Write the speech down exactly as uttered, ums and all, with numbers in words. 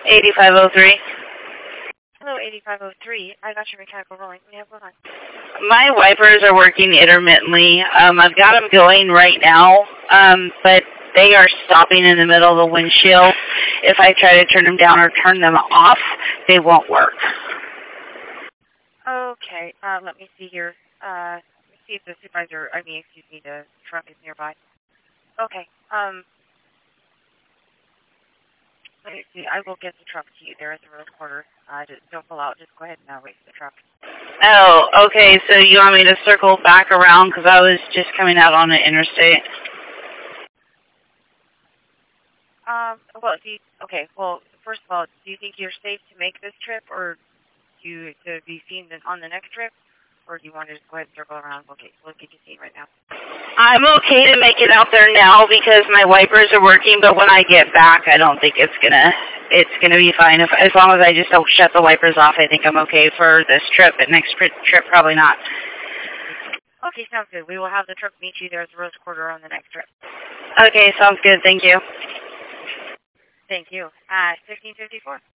eighty-five oh three. Hello, eighty-five oh three. I got your mechanical rolling. Yeah, hold on. My wipers are working intermittently. Um, I've got them going right now, um, but they are stopping in the middle of the windshield. If I try to turn them down or turn them off, they won't work. Okay, uh, let me see here. Uh, let me see if the supervisor, I mean, excuse me, the truck is nearby. Okay, um, let me see. I will get the truck to you there at the road quarter. Uh, just don't pull out. Just go ahead and uh, wait for the truck. Oh, okay. So you want me to circle back around because I was just coming out on the interstate? Um, well, do you, okay, well, first of all, do you think you're safe to make this trip or do you, to be seen on the next trip? Or do you want to just go ahead and circle around? We'll get, we'll get you seen right now. I'm okay to make it out there now because my wipers are working, but when I get back, I don't think it's gonna, it's gonna be fine. If, as long as I just don't shut the wipers off, I think I'm okay for this trip, but next trip, probably not. Okay, sounds good. We will have the truck meet you there at the Rose Quarter on the next trip. Okay, sounds good. Thank you. Thank you. Uh, fifteen fifty-four.